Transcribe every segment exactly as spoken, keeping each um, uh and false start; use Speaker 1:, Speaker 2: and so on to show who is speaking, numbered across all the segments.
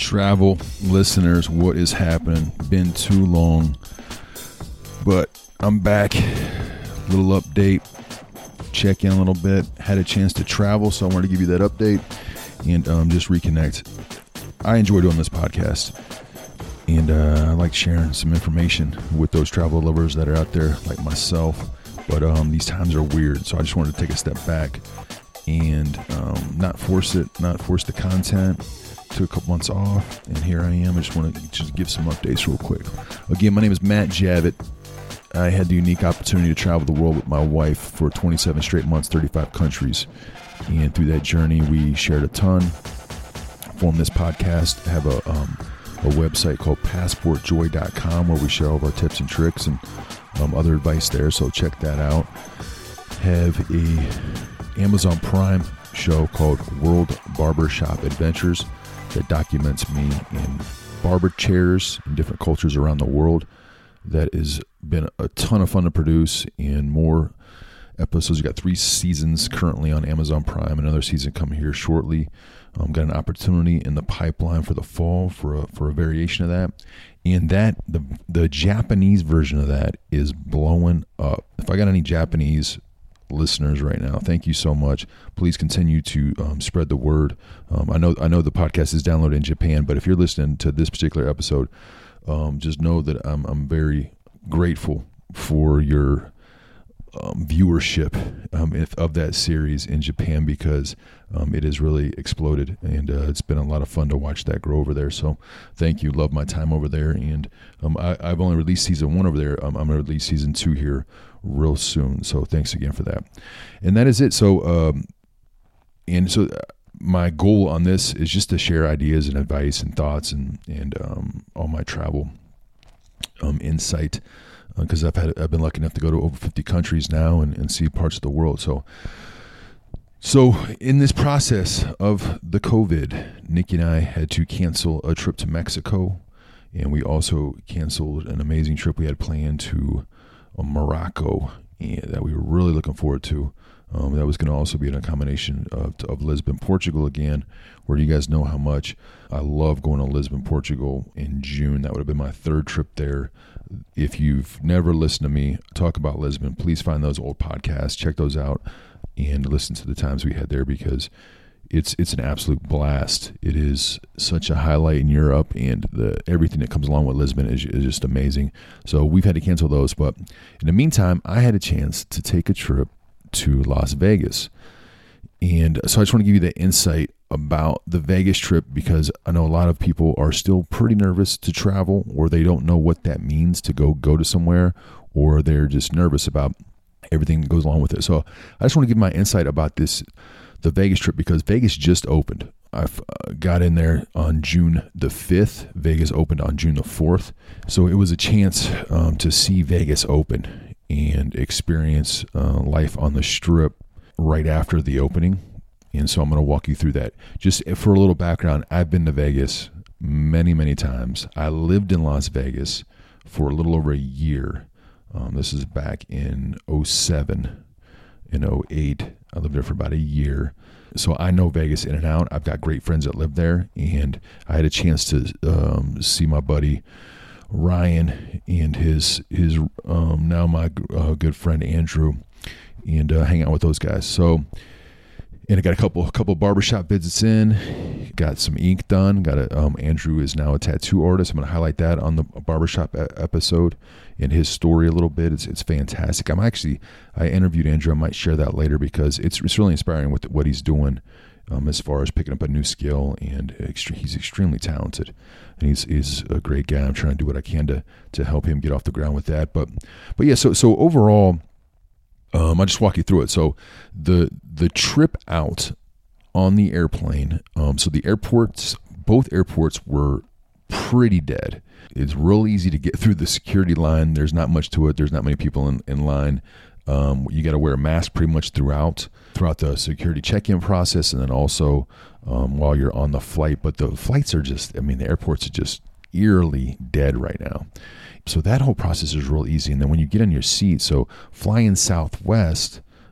Speaker 1: Travel listeners, what is happening? Been too long, but I'm back. Little update, check in a little bit. Had a chance to travel, so I wanted to give you that update and um, just reconnect. I enjoy doing this podcast, and uh, I like sharing some information with those travel lovers that are out there like myself. But um, these times are weird, so I just wanted to take a step back and um, not force it, not force the content. Took a couple months off, and here I am. I just want to just give some updates real quick. Again, my name is Matt Javitt. I had the unique opportunity to travel the world with my wife for twenty-seven straight months, thirty-five countries. And through that journey, we shared a ton, formed this podcast, have a, um, a website called passport joy dot com where we share all of our tips and tricks and um, other advice there, so check that out. Have a Amazon Prime show called World Barbershop Adventures that documents me in barber chairs in different cultures around the world. That has been a ton of fun to produce, and more episodes. You got three seasons currently on Amazon Prime. Another season coming here shortly. Um, got an opportunity in the pipeline for the fall for a, for a variation of that. And that the the Japanese version of that is blowing up. If I got any Japanese listeners right now, thank you so much. Please continue to um, spread the word. Um, I know I know the podcast is downloaded in Japan, but if you're listening to this particular episode, um, just know that I'm I'm very grateful for your um, viewership um, if, of that series in Japan, because um, it has really exploded, and uh, it's been a lot of fun to watch that grow over there. So thank you. Love my time over there, and um, I, I've only released season one over there. Um, I'm going to release season two here real soon. So thanks again for that. And that is it. So, um, and so my goal on this is just to share ideas and advice and thoughts and, and, um, all my travel, um, insight, uh, cause I've had, I've been lucky enough to go to over fifty countries now and, and see parts of the world. So, so in this process of the COVID, Nikki and I had to cancel a trip to Mexico, and we also canceled an amazing trip we had planned to Morocco, and that we were really looking forward to. Um, that was going to also be in a combination of, of Lisbon, Portugal again, where you guys know how much I love going to Lisbon, Portugal in June. That would have been my third trip there. If you've never listened to me talk about Lisbon, please find those old podcasts, check those out, and listen to the times we had there, because It's it's an absolute blast. It is such a highlight in Europe, and the everything that comes along with Lisbon is, is just amazing. So we've had to cancel those, but in the meantime, I had a chance to take a trip to Las Vegas. And so I just want to give you the insight about the Vegas trip, because I know a lot of people are still pretty nervous to travel, or they don't know what that means to go go to somewhere, or they're just nervous about everything that goes along with it. So I just want to give my insight about this the Vegas trip, because Vegas just opened. I uh, got in there on June the fifth. Vegas opened on June the fourth. So it was a chance um, to see Vegas open and experience uh, life on the Strip right after the opening. And so I'm going to walk you through that. Just for a little background, I've been to Vegas many, many times. I lived in Las Vegas for a little over a year. Um, this is back in oh seven. In oh eight, I lived there for about a year. So I know Vegas in and out. I've got great friends that live there, and I had a chance to um, see my buddy Ryan and his his um, now my uh, good friend Andrew, and uh, hang out with those guys. So, and I got a couple a couple barbershop visits in, got some ink done. Got a um, Andrew is now a tattoo artist. I'm going to highlight that on the barbershop a- episode. And his story a little bit. It's it's fantastic. I'm actually, I interviewed Andrew. I might share that later, because it's it's really inspiring with what he's doing um, as far as picking up a new skill, and extre- he's extremely talented, and he's he's a great guy. I'm trying to do what I can to to help him get off the ground with that. But but yeah, so so overall, um, I'll just walk you through it. So the the trip out on the airplane. Um, so the airports, both airports were pretty dead. It's real easy to get through the security line. There's not much to it. There's not many people in, in line. Um, you got to wear a mask pretty much throughout, throughout the security check-in process, and then also um, while you're on the flight. But the flights are just, I mean, the airports are just eerily dead right now. So that whole process is real easy. And then when you get in your seat, so flying Southwest,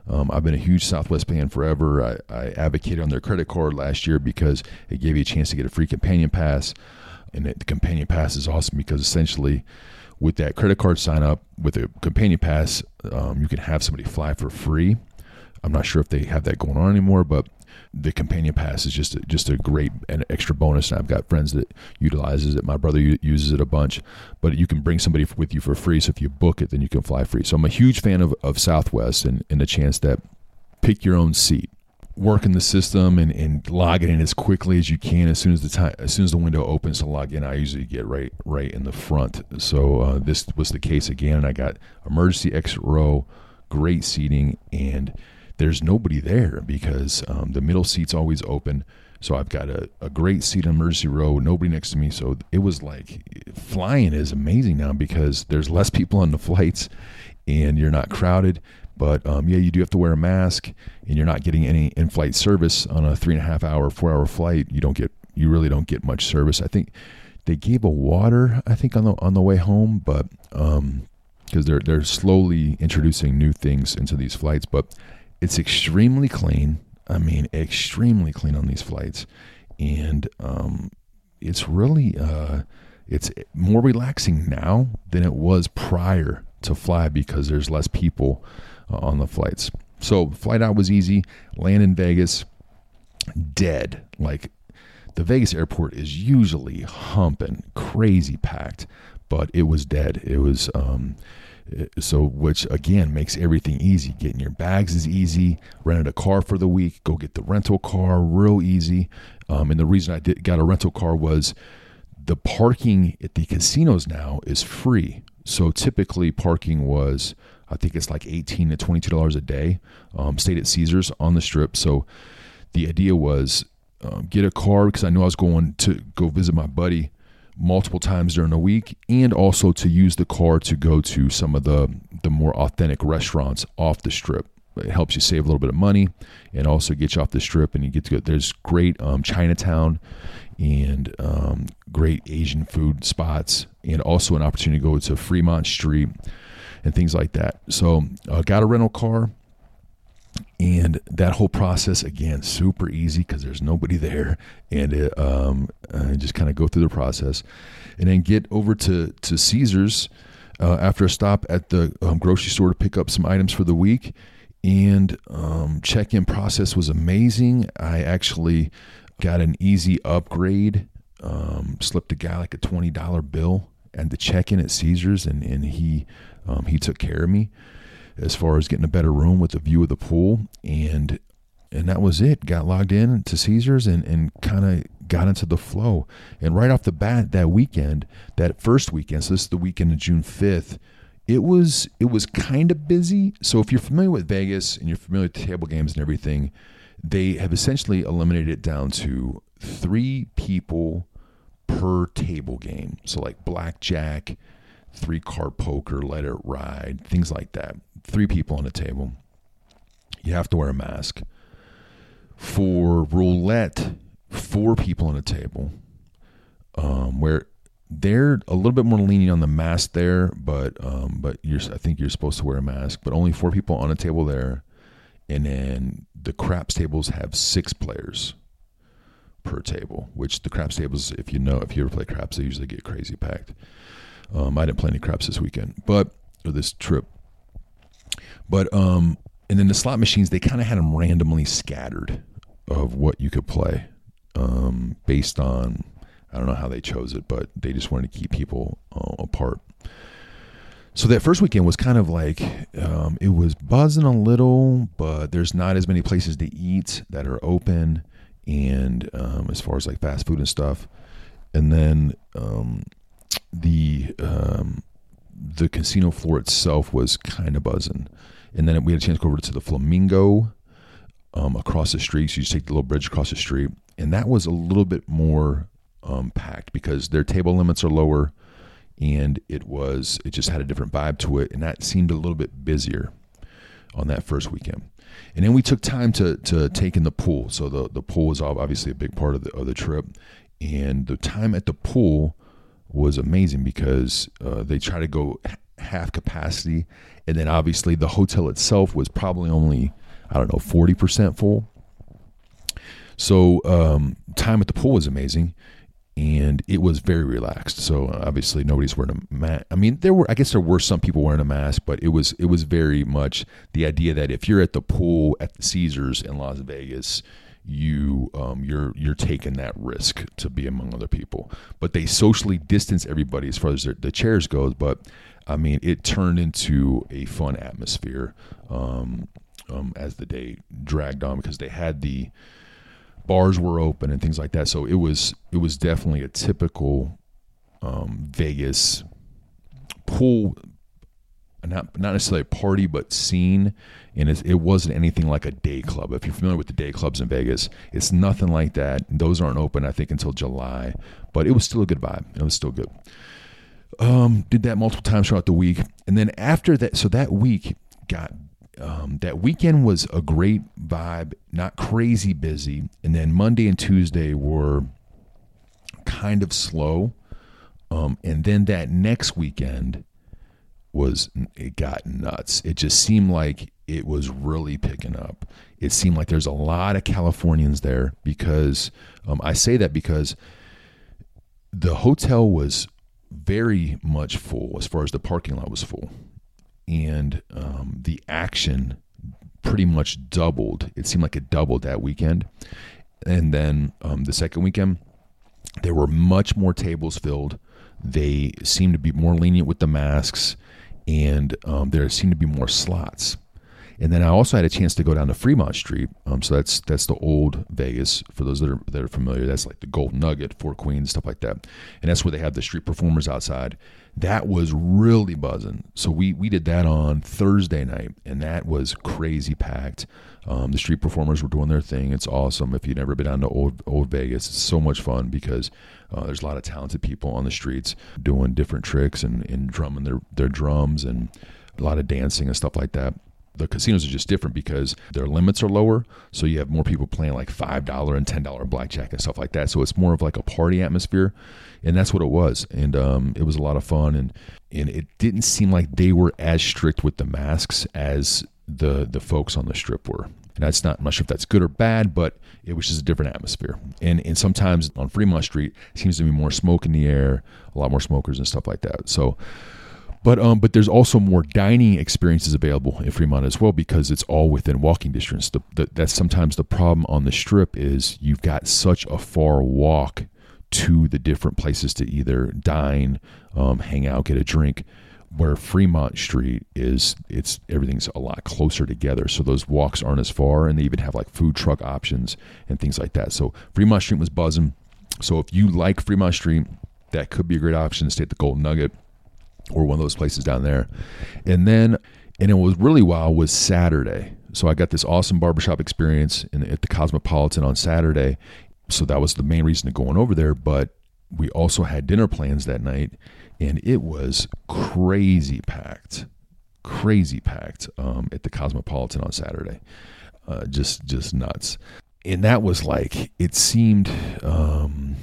Speaker 1: Um, I've been a huge Southwest fan forever. I, I advocated on their credit card last year because it gave you a chance to get a free companion pass. And it, the companion pass is awesome because essentially with that credit card sign up with a companion pass, um, you can have somebody fly for free. I'm not sure if they have that going on anymore, but the companion pass is just a, just a great and extra bonus. And I've got friends that utilizes it. My brother uses it a bunch, but you can bring somebody with you for free. So if you book it, then you can fly free. So I'm a huge fan of, of Southwest and, and the chance that pick your own seat, work in the system and, and log it in as quickly as you can. As soon as the time, as soon as the window opens to log in, I usually get right, right in the front. So uh, this was the case again. And I got emergency exit row, great seating, and there's nobody there because um, the middle seat's always open. So I've got a, a great seat in emergency row, nobody next to me. So it was like flying is amazing now because there's less people on the flights and you're not crowded. But um, yeah, you do have to wear a mask and you're not getting any in-flight service on a three and a half hour, four hour flight. You don't get, you really don't get much service. I think they gave a water, I think on the, on the way home, but um, because they're, they're slowly introducing new things into these flights, but it's extremely clean. I mean, extremely clean on these flights. And um, it's really, uh, it's more relaxing now than it was prior to fly because there's less people uh, on the flights. So flight out was easy. Land in Vegas, dead. Like the Vegas airport is usually humping, crazy packed, but it was dead. It was, um, So, which again makes everything easy. Getting your bags is easy. Rented a car for the week. Go get the rental car, real easy. Um, and the reason I did got a rental car was the parking at the casinos now is free. So typically parking was, I think it's like eighteen to twenty-two dollars a day. Um, stayed at Caesars on the Strip. So the idea was um, get a car because I knew I was going to go visit my buddy multiple times during the week, and also to use the car to go to some of the the more authentic restaurants off the Strip. It helps you save a little bit of money and also get you off the Strip, and you get to go. There's great um, Chinatown and um, great Asian food spots, and also an opportunity to go to Fremont Street and things like that. So uh, got a rental car. And that whole process, again, super easy because there's nobody there. And it, um, uh, just kind of go through the process. And then get over to, to Caesars uh, after a stop at the um, grocery store to pick up some items for the week. And um, check-in process was amazing. I actually got an easy upgrade, um, slipped a guy like a twenty dollar bill at the check-in at Caesars, and, and he um, he took care of me as far as getting a better room with a view of the pool. And and that was it. Got logged in to Caesars and, and kind of got into the flow. And right off the bat that weekend, that first weekend, so this is the weekend of June fifth, it was it was kind of busy. So if you're familiar with Vegas and you're familiar with table games and everything, they have essentially eliminated it down to three people per table game. So like blackjack, three card poker, let it ride, things like that. Three people on a table. You have to wear a mask. For roulette, four people on a table. Um, where they're a little bit more lenient on the mask there, but um, but you're I think you're supposed to wear a mask. But only four people on a table there, and then the craps tables have six players per table. Which the craps tables, if you know, if you ever play craps, they usually get crazy packed. Um, I didn't play any craps this weekend, but or this trip. But um, and then the slot machines, they kind of had them randomly scattered of what you could play, um, based on, I don't know how they chose it, but they just wanted to keep people uh, apart. So that first weekend was kind of like, um, it was buzzing a little, but there's not as many places to eat that are open, and um, as far as like fast food and stuff. And then um, the um, the casino floor itself was kind of buzzing. And then we had a chance to go over to the Flamingo um, across the street. So you just take the little bridge across the street. And that was a little bit more um, packed because their table limits are lower. And it was, it just had a different vibe to it. And that seemed a little bit busier on that first weekend. And then we took time to to take in the pool. So the, the pool was obviously a big part of the, of the trip. And the time at the pool was amazing because uh, they try to go half capacity. And then obviously the hotel itself was probably only, I don't know, forty percent full. So um, time at the pool was amazing, and it was very relaxed. So obviously nobody's wearing a mask. I mean, there were, I guess there were some people wearing a mask, but it was it was very much the idea that if you're at the pool at the Caesars in Las Vegas, you um, you're you're taking that risk to be among other people. But they socially distance everybody as far as the chairs goes. But I mean, it turned into a fun atmosphere um, um, as the day dragged on, because they had the bars were open and things like that. So it was it was definitely a typical um, Vegas pool, not not necessarily a party, but scene. And it, it wasn't anything like a day club. If you're familiar with the day clubs in Vegas, it's nothing like that. Those aren't open, I think, until July. But it was still a good vibe. It was still good. Um, did that multiple times throughout the week. And then after that, so that week got, um, that weekend was a great vibe, not crazy busy. And then Monday and Tuesday were kind of slow. Um, and then that next weekend was, it got nuts. It just seemed like it was really picking up. It seemed like there's a lot of Californians there because, um, I say that because the hotel was very much full as far as the parking lot was full, and um, the action pretty much doubled. It seemed like it doubled that weekend. And then um, the second weekend, there were much more tables filled. They seemed to be more lenient with the masks, and um, there seemed to be more slots. And then I also had a chance to go down to Fremont Street. Um, so that's that's the old Vegas. For those that are that are familiar, that's like the Golden Nugget, Four Queens, stuff like that. And that's where they have the street performers outside. That was really buzzing. So we we did that on Thursday night, and that was crazy packed. Um, the street performers were doing their thing. It's awesome. If you've never been down to old old Vegas, it's so much fun because uh, there's a lot of talented people on the streets doing different tricks and, and drumming their, their drums, and a lot of dancing and stuff like that. The casinos are just different because their limits are lower, so you have more people playing like five dollars and ten dollars blackjack and stuff like that. So it's more of like a party atmosphere, and that's what it was. And um, it was a lot of fun, and and it didn't seem like they were as strict with the masks as the the folks on the strip were. And that's not, I'm not sure if that's good or bad, but it was just a different atmosphere. And and sometimes on Fremont Street, it seems to be more smoke in the air, a lot more smokers and stuff like that. So. But um, but there's also more dining experiences available in Fremont as well, because it's all within walking distance. The, the, that's sometimes the problem on the Strip is you've got such a far walk to the different places to either dine, um, hang out, get a drink. Where Fremont Street is, it's everything's a lot closer together, so those walks aren't as far, and they even have like food truck options and things like that. So Fremont Street was buzzing. So if you like Fremont Street, that could be a great option to stay at the Golden Nugget or one of those places down there. And then, and it was really wild, was Saturday. So I got this awesome barbershop experience in, at the Cosmopolitan on Saturday. So that was the main reason to going over there. But we also had dinner plans that night, and it was crazy packed, crazy packed um, at the Cosmopolitan on Saturday. Uh, just, just nuts. And that was like, it seemed, um,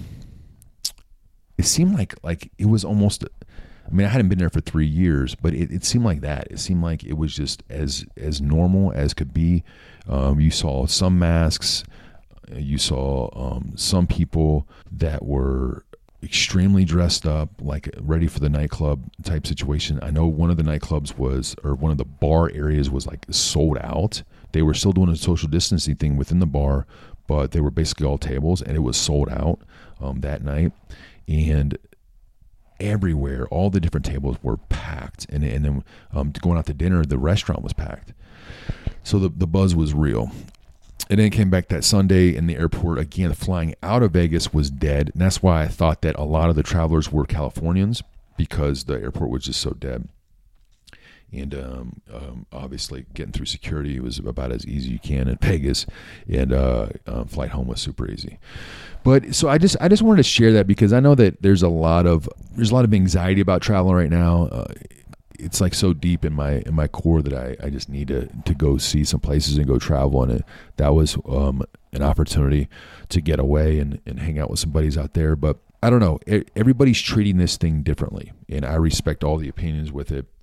Speaker 1: it seemed like, like it was almost, I mean, I hadn't been there for three years, but it, it seemed like that. It seemed like it was just as as normal as could be. Um, you saw some masks. You saw um, some people that were extremely dressed up, like ready for the nightclub type situation. I know one of the nightclubs was, or one of the bar areas was like sold out. They were still doing a social distancing thing within the bar, but they were basically all tables, and it was sold out um, that night. And everywhere, all the different tables were packed, and and then um, going out to dinner, the restaurant was packed. So the the buzz was real. And then came back that Sunday in the airport again. Flying out of Vegas was dead, and that's why I thought that a lot of the travelers were Californians, because the airport was just so dead. And um, um, obviously getting through security was about as easy as you can in Vegas, and uh, uh, flight home was super easy. But so I just I just wanted to share that, because I know that there's a lot of there's a lot of anxiety about traveling right now. Uh, it's like so deep in my in my core that I, I just need to to go see some places and go travel, and it, that was um, an opportunity to get away and, and hang out with some buddies out there. But I don't know, everybody's treating this thing differently, and I respect all the opinions with it.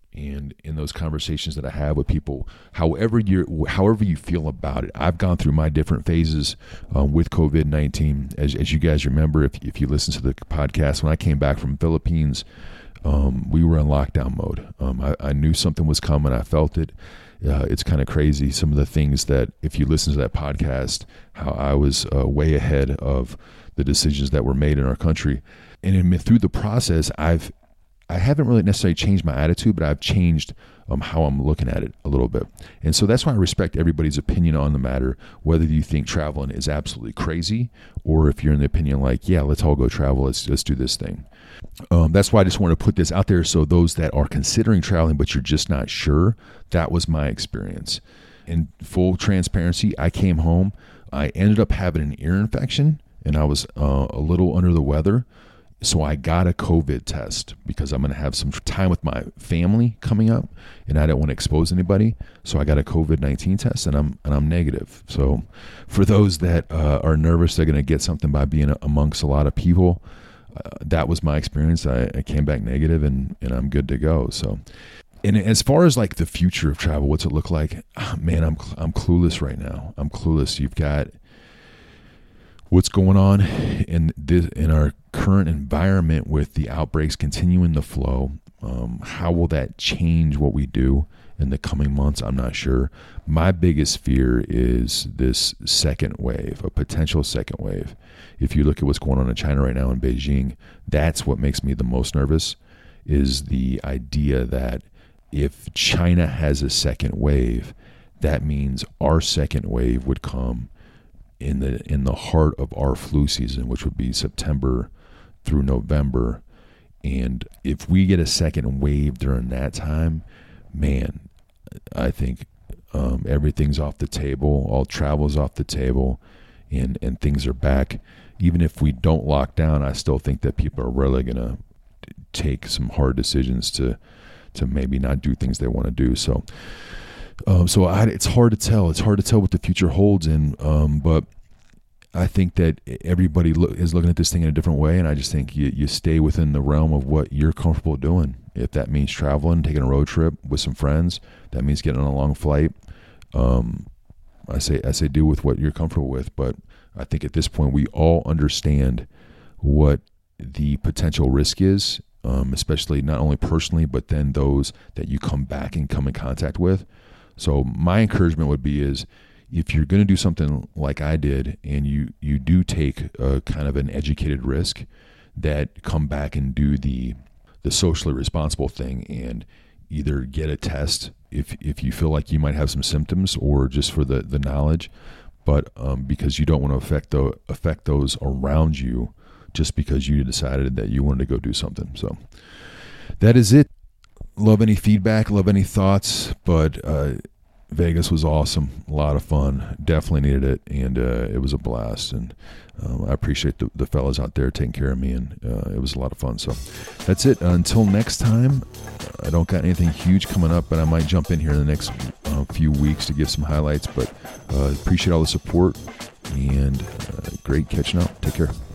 Speaker 1: And in those conversations that I have with people, however you however you feel about it, I've gone through my different phases um, with COVID nineteen. As, as you guys remember, if, if you listen to the podcast, when I came back from Philippines, um, we were in lockdown mode. Um, I, I knew something was coming. I felt it. Uh, it's kind of crazy. Some of the things that, if you listen to that podcast, how I was uh, way ahead of the decisions that were made in our country. And in, through the process, I've I haven't really necessarily changed my attitude, but I've changed um, how I'm looking at it a little bit. And so that's why I respect everybody's opinion on the matter, whether you think traveling is absolutely crazy or if you're in the opinion like, yeah, let's all go travel. Let's, let's do this thing. Um, that's why I just want to put this out there. So those that are considering traveling, but you're just not sure, that was my experience. In full transparency, I came home. I ended up having an ear infection and I was uh, a little under the weather. So I got a COVID test because I'm going to have some time with my family coming up and I don't want to expose anybody. So I got a COVID nineteen test and I'm and I'm negative. So for those that uh, are nervous, they're going to get something by being amongst a lot of people. Uh, that was my experience. I, I came back negative and, and I'm good to go. So, and as far as like the future of travel, what's it look like? Oh, man, I'm I'm clueless right now. I'm clueless. You've got what's going on in this, in our current environment with the outbreaks continuing the flow. Um, how will that change what we do in the coming months? I'm not sure. My biggest fear is this second wave, a potential second wave. If you look at what's going on in China right now in Beijing, that's what makes me the most nervous, is the idea that if China has a second wave, that means our second wave would come in the in the heart of our flu season, which would be September through November. And if we get a second wave during that time, man, I think um, everything's off the table. All travel's off the table, and, and things are back. Even if we don't lock down, I still think that people are really going to take some hard decisions to to maybe not do things they want to do. So Um, so I, it's hard to tell. It's hard to tell what the future holds, and um, but I think that everybody lo- is looking at this thing in a different way, and I just think you, you stay within the realm of what you're comfortable doing. If that means traveling, taking a road trip with some friends, that means getting on a long flight. Um, I say I say do with what you're comfortable with, but I think at this point we all understand what the potential risk is, um, especially not only personally, but then those that you come back and come in contact with. So my encouragement would be is if you're going to do something like I did and you, you do take a kind of an educated risk, that come back and do the the socially responsible thing and either get a test if if you feel like you might have some symptoms or just for the, the knowledge, but um, because you don't want to affect the, affect those around you just because you decided that you wanted to go do something. So that is it. Love any feedback, love any thoughts, but uh, Vegas was awesome, a lot of fun, definitely needed it, and uh, it was a blast, and um, I appreciate the, the fellas out there taking care of me, and uh, it was a lot of fun. So that's it. Until next time, I don't got anything huge coming up, but I might jump in here in the next uh, few weeks to give some highlights, but uh, appreciate all the support, and uh, great catching up. Take care.